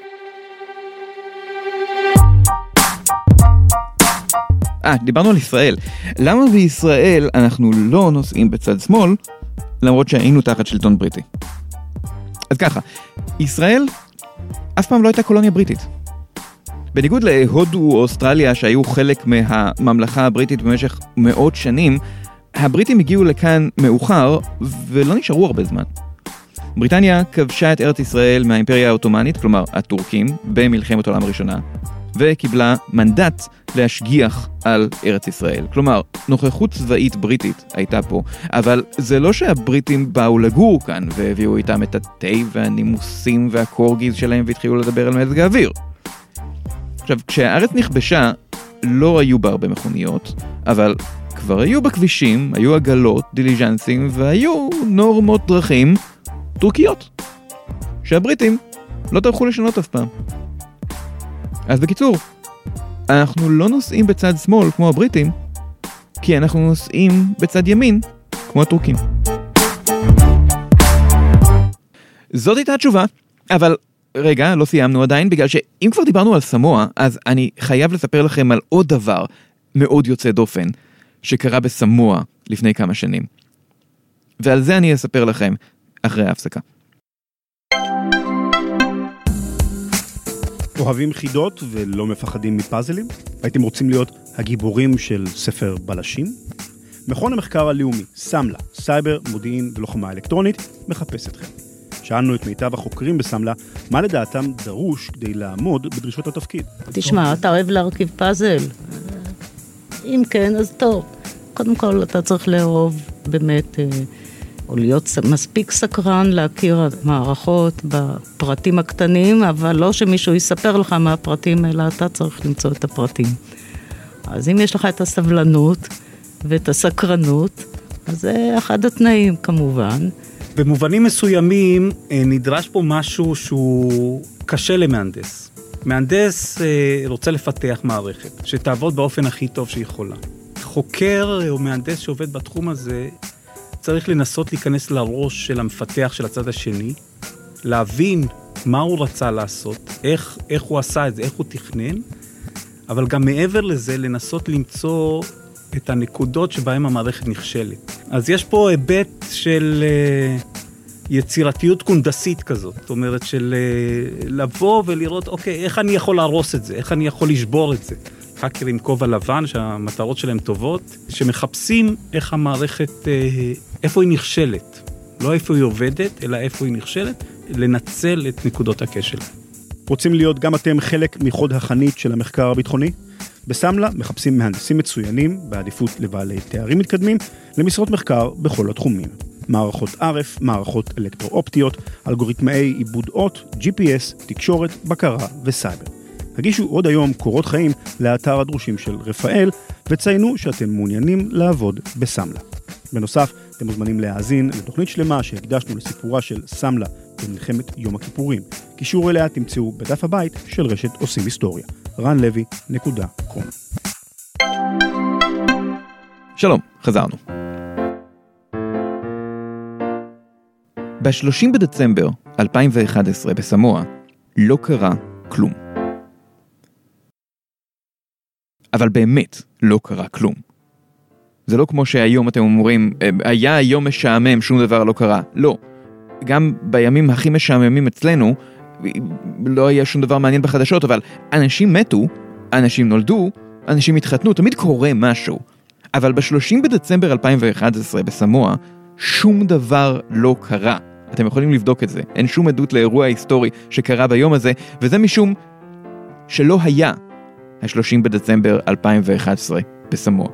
אה, דיברנו על ישראל. למה בישראל אנחנו לא נוסעים בצד שמאל, למרות שהיינו תחת שלטון בריטי? אז ככה, ישראל אף פעם לא הייתה קולוניה בריטית. בניגוד להודו או אוסטרליה שהיו חלק מהממלכה הבריטית במשך מאות שנים, הבריטים הגיעו לכאן מאוחר ולא נשארו הרבה זמן. בריטניה כבשה את ארץ ישראל מהאימפריה האוטומנית, כלומר הטורקים, במלחמת העולם הראשונה, וקיבלה מנדט להשגיח על ארץ ישראל. כלומר, נוכחות צבאית בריטית הייתה פה, אבל זה לא שהבריטים באו לגור כאן והביאו איתם את התה והנימוסים והקורגיז שלהם והתחילו לדבר על מזג האוויר. עכשיו, כשהארץ נכבשה, לא היו בה הרבה מכוניות, אבל כבר היו בכבישים, היו עגלות, דיליז'נסים, והיו נורמות דרכים טורקיות, שהבריטים לא טרחו לשנות אף פעם. אז בקיצור, אנחנו לא נוסעים בצד שמאל כמו הבריטים, כי אנחנו נוסעים בצד ימין כמו הטורקים. זאת הייתה התשובה, אבל רגע, לא סיימנו עדיין, בגלל שאם כבר דיברנו על סמואה, אז אני חייב לספר לכם על עוד דבר מאוד יוצא דופן, שקרה בסמואה לפני כמה שנים. ועל זה אני אספר לכם אחרי ההפסקה. אוהבים חידות ולא מפחדים מפאזלים? הייתם רוצים להיות הגיבורים של ספר בלשים? מכון המחקר הלאומי, סמלה, סייבר, מודיעין ולוחמה אלקטרונית, מחפש אתכם. שאלנו את מיטב החוקרים בסמלה, מה לדעתם דרוש כדי לעמוד בדרישות התפקיד. תשמע, אתה אוהב להרכיב פאזל? אם כן, אז טוב. קודם כל, אתה צריך לאהוב באמת, או להיות מספיק סקרן להכיר מערכות בפרטים הקטנים, אבל לא שמישהו יספר לך מה הפרטים, אלא אתה צריך למצוא את הפרטים. אז אם יש לך את הסבלנות ואת הסקרנות, אז זה אחד התנאים כמובן. במובנים מסוימים נדרש פה משהו שהוא קשה למהנדס. מהנדס רוצה לפתח מערכת שתעבוד באופן הכי טוב שיכולה. חוקר או מהנדס שעובד בתחום הזה צריך לנסות להיכנס לראש של המפתח של הצד השני, להבין מה הוא רצה לעשות, איך, איך הוא עשה את זה, איך הוא תכנן, אבל גם מעבר לזה לנסות למצוא את הנקודות שבהן המערכת נכשלת. אז יש פה היבט של uh, יצירתיות קונדסית כזאת, זאת אומרת של uh, לבוא ולראות, אוקיי, איך אני יכול להרוס את זה, איך אני יכול לשבור את זה. חקרים כובע לבן שהמטרות שלהם טובות, שמחפשים איך המערכת, uh, איפה היא נכשלת. לא איפה היא עובדת, אלא איפה היא נכשלת, לנצל את נקודות הכשל. רוצים להיות גם אתם חלק מחוד החנית של המחקר הביטחוני? בסמלה מחפשים מהנדסים מצוינים, בעדיפות לבעלי תארים מתקדמים, למשרות מחקר בכל התחומים. מערכות ערף, מערכות אלקטרו-אופטיות, אלגוריתמאי עיבוד אות, ג'י פי אס, תקשורת, בקרה וסייבר. הגישו עוד היום קורות חיים לאתר הדרושים של רפאל, וציינו שאתם מעוניינים לעבוד בסמלה. בנוסף, אתם מוזמנים להאזין לתוכנית שלמה שהקדשנו לסיפורה של סמלה במלחמת יום הכיפורים. קישור אליה תמצאו בדף הבית של רשת עושים היסטוריה. רן לוי נקודה קום. שלום, חזרנו. ב-שלושים בדצמבר אלפיים ואחת עשרה בסמואה לא קרה כלום. אבל באמת לא קרה כלום. זה לא כמו שהיום אתם אומרים, היה היום משעמם, שום דבר לא קרה. לא. גם בימים הכי משעממים אצלנו, לא היה שום דבר מעניין בחדשות, אבל אנשים מתו, אנשים נולדו, אנשים התחתנו, תמיד קורה משהו. אבל ב-שלושים בדצמבר אלפיים ואחת עשרה בסמואה, שום דבר לא קרה. אתם יכולים לבדוק את זה. אין שום עדות לאירוע היסטורי שקרה ביום הזה, וזה משום שלא היה ה-שלושים בדצמבר אלפיים ואחת עשרה בסמואה.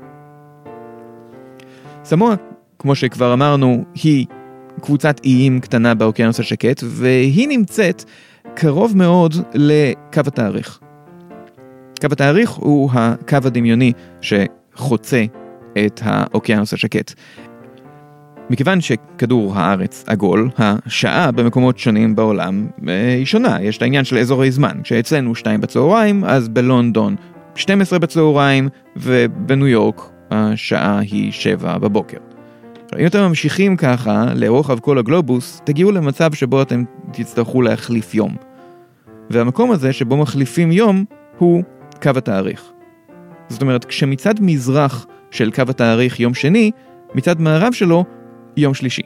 סמואה, כמו שכבר אמרנו, היא קבוצת איים קטנה באוקיינוס השקט, והיא נמצאת קרוב מאוד לקו התאריך. קו התאריך הוא הקו הדמיוני שחוצה את האוקיינוס השקט. מכיוון שכדור הארץ עגול, השעה במקומות שונים בעולם היא שונה. יש את העניין של אזורי זמן. כשאצלנו שתיים בצהריים, אז בלונדון שתים עשרה בצהריים, ובניו יורק השעה היא שבע בבוקר. אם אתם ממשיכים ככה לרוחב כל הגלובוס, תגיעו למצב שבו אתם תצטרכו להחליף יום. והמקום הזה שבו מחליפים יום הוא קו התאריך. זאת אומרת, כשמצד מזרח של קו התאריך יום שני, מצד מערב שלו יום שלישי.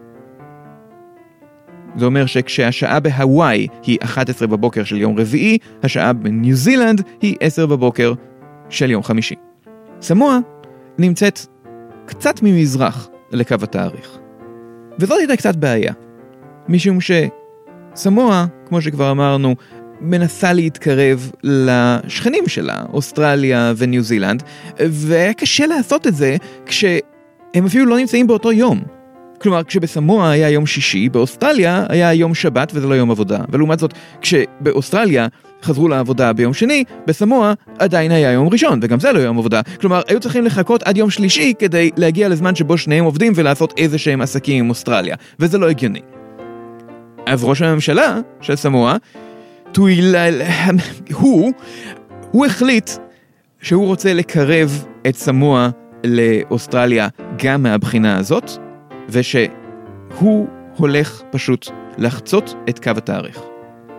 זה אומר שכשהשעה בהוואי היא אחת עשרה בבוקר של יום רביעי, השעה בניו זילנד היא עשר בבוקר של יום חמישי. סמואה נמצאת קצת ממזרח לקו התאריך. וזאת הייתה קצת בעיה. משום שסמואה, כמו שכבר אמרנו, מנסה להתקרב לשכנים שלה, אוסטרליה וניו זילנד, והיה קשה לעשות את זה כשהם אפילו לא נמצאים באותו יום. כלומר, כשבסמואה היה יום שישי, באוסטרליה היה יום שבת וזה לא יום עבודה. ולעומת זאת, כשבאוסטרליה חזרו לעבודה ביום שני, בסמואה עדיין היה יום ראשון, וגם זה לא יום עבודה. כלומר, היו צריכים לחכות עד יום שלישי כדי להגיע לזמן שבו שניהם עובדים ולעשות איזה שהם עסקים עם אוסטרליה, וזה לא הגיוני. אז ראש הממשלה של סמואה, טוילל, הוא, הוא החליט שהוא רוצה לקרב את סמואה לאוסטרליה גם מהבחינה הזאת, ושהוא הולך פשוט לחצות את קו התאריך.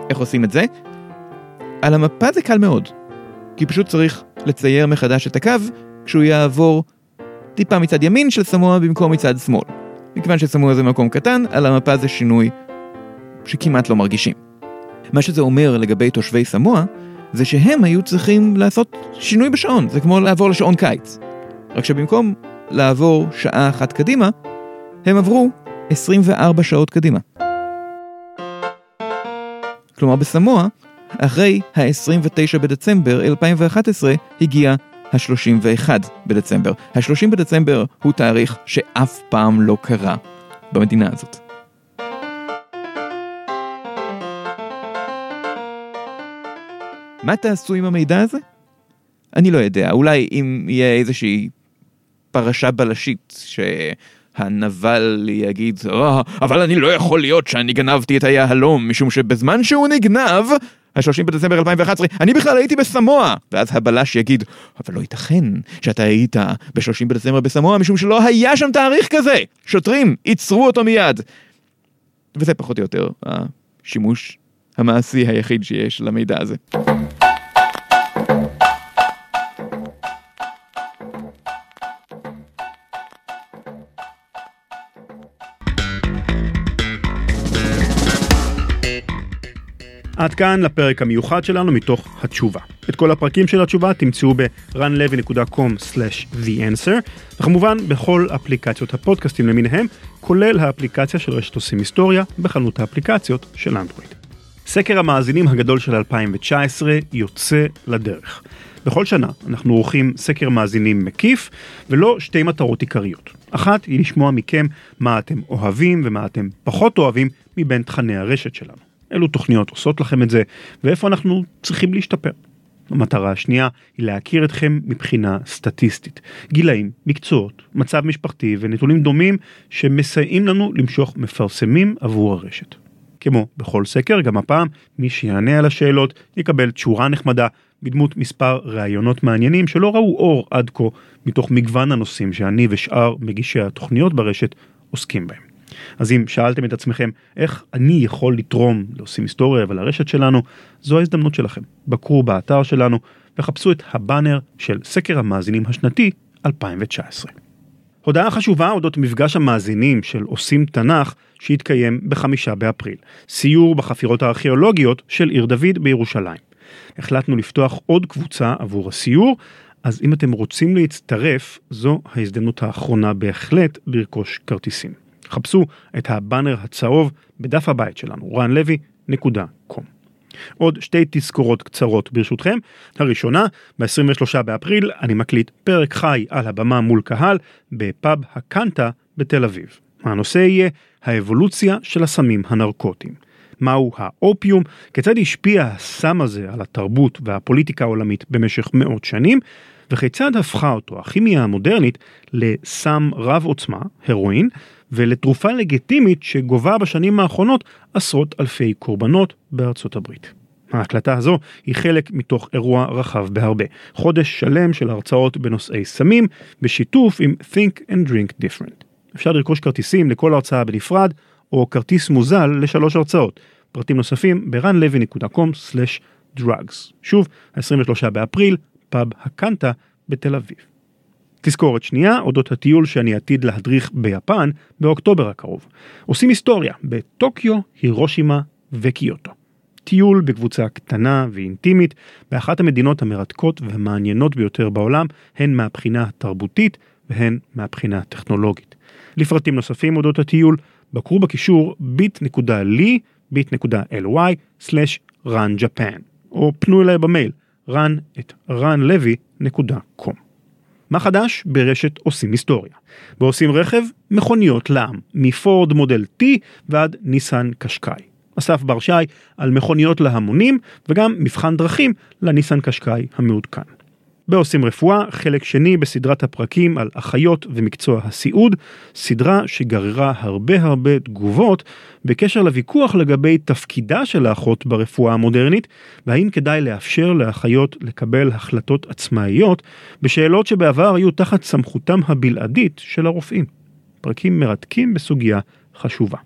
איך עושים את זה? על המפה זה קל מאוד, כי פשוט צריך לצייר מחדש את הקו כשהוא יעבור טיפה מצד ימין של סמואה במקום מצד שמאל. מכיוון שסמואה זה מקום קטן, על המפה זה שינוי שכמעט לא מרגישים. מה שזה אומר לגבי תושבי סמואה, זה שהם היו צריכים לעשות שינוי בשעון, זה כמו לעבור לשעון קיץ. רק שבמקום לעבור שעה אחת קדימה, הם עברו עשרים וארבע שעות קדימה. כלומר בסמואה, אחרי ה-עשרים ותשעה בדצמבר אלפיים ואחת עשרה הגיע ה-שלושים ואחד בדצמבר. ה-שלושים בדצמבר הוא תאריך שאף פעם לא קרה במדינה הזאת. מה תעשו עם המידע הזה? אני לא יודע, אולי אם יהיה איזושהי פרשה בלשית שהנבל יגיד, oh, אבל אני לא יכול להיות שאני גנבתי את היהלום, משום שבזמן שהוא נגנב, ה-שלושים בדצמבר אלפיים ואחת עשרה, אני בכלל הייתי בסמואה. ואז הבלש יגיד, אבל לא ייתכן שאתה היית ב-שלושים בדצמבר בסמואה, משום שלא היה שם תאריך כזה. שוטרים, ייצרו אותו מיד. וזה פחות או יותר השימוש המעשי היחיד שיש למידע הזה. עד כאן לפרק המיוחד שלנו מתוך התשובה. את כל הפרקים של התשובה תמצאו ב-רן לוי נקודה קום סלאש the answer, וכמובן בכל אפליקציות הפודקאסטים למיניהם, כולל האפליקציה של רשת עושים היסטוריה בחנות האפליקציות של אנדרואיד. סקר המאזינים הגדול של אלפיים תשע עשרה יוצא לדרך. בכל שנה אנחנו עורכים סקר מאזינים מקיף, ולא שתי מטרות עיקריות. אחת היא לשמוע מכם מה אתם אוהבים ומה אתם פחות אוהבים מבין תכני הרשת שלנו. אילו תוכניות עושות לכם את זה, ואיפה אנחנו צריכים להשתפר. המטרה השנייה היא להכיר אתכם מבחינה סטטיסטית. גילאים, מקצועות, מצב משפחתי ונתונים דומים שמסייעים לנו למשוך מפרסמים עבור הרשת. כמו בכל סקר, גם הפעם מי שיענה על השאלות יקבל תשורה נחמדה בדמות מספר ראיונות מעניינים שלא ראו אור עד כה מתוך מגוון הנושאים שאני ושאר מגישי התוכניות ברשת עוסקים בהם. אז אם שאלתם את עצמכם איך אני יכול לתרום לעושים היסטוריה ולרשת שלנו, זו ההזדמנות שלכם. בקרו באתר שלנו וחפשו את הבאנר של סקר המאזינים השנתי אלפיים תשע עשרה. הודעה חשובה אודות מפגש המאזינים של עושים תנ"ך שהתקיים בחמישה באפריל. סיור בחפירות הארכיאולוגיות של עיר דוד בירושלים. החלטנו לפתוח עוד קבוצה עבור הסיור, אז אם אתם רוצים להצטרף, זו ההזדמנות האחרונה בהחלט לרכוש כרטיסים. חפשו את הבאנר הצהוב בדף הבית שלנו, רן לוי נקודה קום. עוד שתי תזכורות קצרות ברשותכם. הראשונה, ב-עשרים ושלושה באפריל אני מקליט פרק חי על הבמה מול קהל בפאב הקנטה בתל אביב. הנושא יהיה האבולוציה של הסמים הנרקוטיים. מהו האופיום, כיצד השפיע הסם הזה על התרבות והפוליטיקה העולמית במשך מאות שנים, וכיצד הפכה אותו הכימיה המודרנית לסם רב עוצמה, הרואין, ולתרופה לגיטימית שגובה בשנים האחרונות עשרות אלפי קורבנות בארצות הברית. ההקלטה הזו היא חלק מתוך אירוע רחב בהרבה. חודש שלם של הרצאות בנושאי סמים, בשיתוף עם Think and Drink Different. אפשר לרכוש כרטיסים לכל הרצאה בנפרד, או כרטיס מוזל לשלוש הרצאות. פרטים נוספים ב-רן לוי נקודה קום סלאש דרגס. שוב, ה-עשרים ושלושה באפריל, פאב הקנטה בתל אביב. תזכורת שנייה, אודות הטיול שאני עתיד להדריך ביפן באוקטובר הקרוב. עושים היסטוריה בטוקיו, הירושימה וקיוטו. טיול בקבוצה קטנה ואינטימית באחת המדינות המרתקות והמעניינות ביותר בעולם, הן מהבחינה התרבותית והן מהבחינה הטכנולוגית. לפרטים נוספים אודות הטיול, בקרו בקישור bit.ly bit.ly סלש רן ג'פן, או פנו אליי במייל רן את רן לוי נקודה קום. מה חדש ברשת עושים היסטוריה? בעושים רכב, מכוניות לעם, מפורד מודל T ועד ניסן קשקאי. אסף ברשי על מכוניות להמונים וגם מבחן דרכים לניסן קשקאי המעודכן. בעושים רפואה, חלק שני בסדרת הפרקים על אחיות ומקצוע הסיעוד, סדרה שגררה הרבה הרבה תגובות בקשר לוויכוח לגבי תפקידה של האחות ברפואה המודרנית, והאם כדאי לאפשר לאחיות לקבל החלטות עצמאיות בשאלות שבעבר היו תחת סמכותם הבלעדית של הרופאים. פרקים מרתקים בסוגיה חשובה.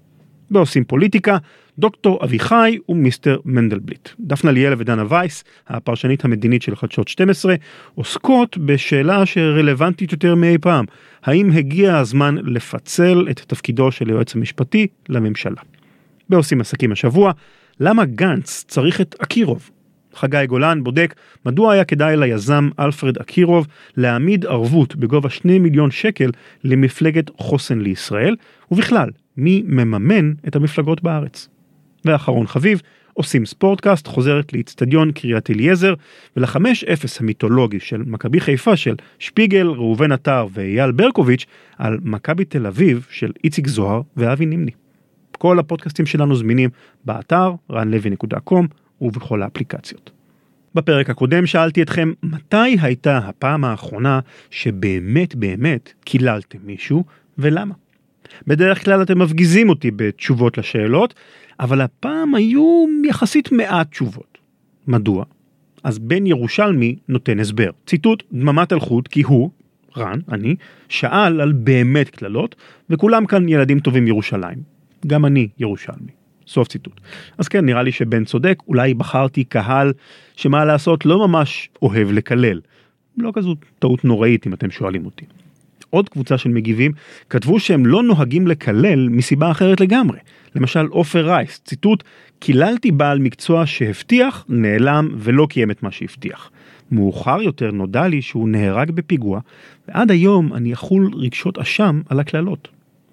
בעושים פוליטיקה, דוקטור אביחי ומיסטר מנדלבליט. דפנה ליאל ודנה וייס, הפרשנית המדינית של חדשות שתים עשרה, עוסקות בשאלה שרלוונטית יותר מאי פעם. האם הגיע הזמן לפצל את תפקידו של היועץ המשפטי לממשלה? בעושים עסקים השבוע, למה גנץ צריך את אקירוב? חגי גולן בודק מדוע היה כדאי ליזם אלפרד אקירוב להעמיד ערבות בגובה שני מיליון שקל למפלגת חוסן לישראל, ובכלל, מי מממן את המפלגות בארץ. ואחרון חביב, עושים ספורטקאסט חוזרת לאצטדיון קריית אליעזר, ול-חמש אפס המיתולוגי של מכבי חיפה של שפיגל, ראובן עטר ואייל ברקוביץ' על מכבי תל אביב של איציק זוהר ואבי נימני. כל הפודקאסטים שלנו זמינים באתר רן לוי נקודה קום ובכל האפליקציות. בפרק הקודם שאלתי אתכם מתי הייתה הפעם האחרונה שבאמת באמת קיללתם מישהו ולמה. בדרך כלל אתם מפגיזים אותי בתשובות לשאלות, אבל הפעם היו יחסית מעט תשובות. מדוע? אז בן ירושלמי נותן הסבר. ציטוט, דממת אלחוט, כי הוא, רן, אני, שאל על באמת כללות, וכולם כאן ילדים טובים ירושלים. גם אני ירושלמי. סוף ציטוט. אז כן, נראה לי שבן צודק, אולי בחרתי קהל שמה לעשות לא ממש אוהב לקלל. לא כזו טעות נוראית אם אתם שואלים אותי. עוד קבוצה של מגיבים כתבו שהם לא נוהגים לקלל מסיבה אחרת לגמרי. למשל אופר רייס, ציטוט, קיללתי בעל מקצוע שהבטיח, נעלם ולא קיים את מה שהבטיח. מאוחר יותר נודע לי שהוא נהרג בפיגוע, ועד היום אני יכול רגשות אשם על הכללות.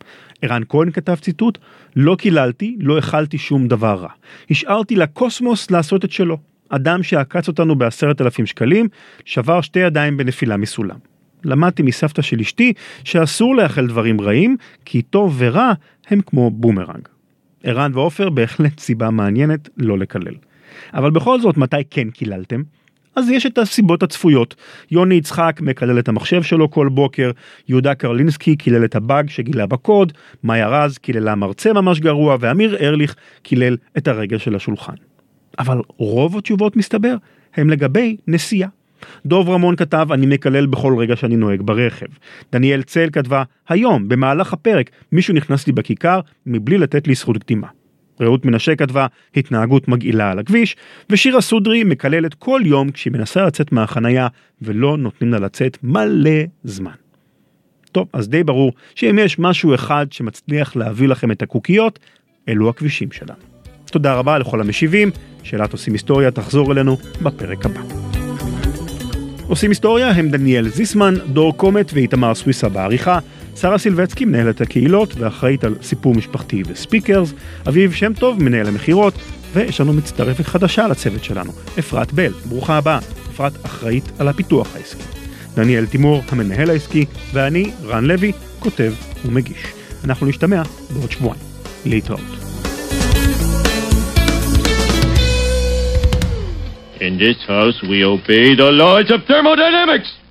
ערן כהן כתב ציטוט, לא קיללתי, לא אכלתי שום דבר רע. השארתי לקוסמוס לעשות את שלו. אדם שעקץ אותנו בעשרת אלפים שקלים, שבר שתי ידיים בנפילה מסולם. למדתי מסבתא של אשתי שאסור לאכל דברים רעים, כי טוב ורע הם כמו בומרנג. ערן ואופר בהחלט סיבה מעניינת לא לקלל. אבל בכל זאת, מתי כן קיללתם? אז יש את הסיבות הצפויות. יוני יצחק מקלל את המחשב שלו כל בוקר, יהודה קרלינסקי קילל את הבאג שגילה בקוד, מאיה רז קיללה מרצה ממש גרוע, ואמיר ארליך קילל את הרגל של השולחן. אבל רוב התשובות מסתבר הם לגבי נסיעה. דוב רמון כתב, אני מקלל בכל רגע שאני נוהג ברכב. דניאל צל כתבה, היום, במהלך הפרק, מישהו נכנס לי בכיכר מבלי לתת לי זכות קדימה. רעות מנשה כתבה, התנהגות מגעילה על הכביש, ושירה סודרי מקללת כל יום כשהיא מנסה לצאת מהחנייה, ולא נותנים לה לצאת מלא זמן. טוב, אז די ברור שאם יש משהו אחד שמצליח להביא לכם את הקוקיות, אלו הכבישים שלנו. תודה רבה לכל המשיבים, שאלת עושים היסטוריה תחזור אלינו בפרק הבא. עושים היסטוריה הם דניאל זיסמן, דור קומט ואיתמר סוויסה בעריכה, שרה סילבצקי מנהלת הקהילות ואחראית על סיפור משפחתי וספיקרס, אביב שם טוב מנהל המחירות, ויש לנו מצטרפת חדשה לצוות שלנו, אפרת בל, ברוכה הבאה, אפרת אחראית על הפיתוח העסקי. דניאל תימור המנהל העסקי, ואני רן לוי כותב ומגיש. אנחנו נשתמע בעוד שבועיים. להתראות. In this house, we obey the laws of thermodynamics.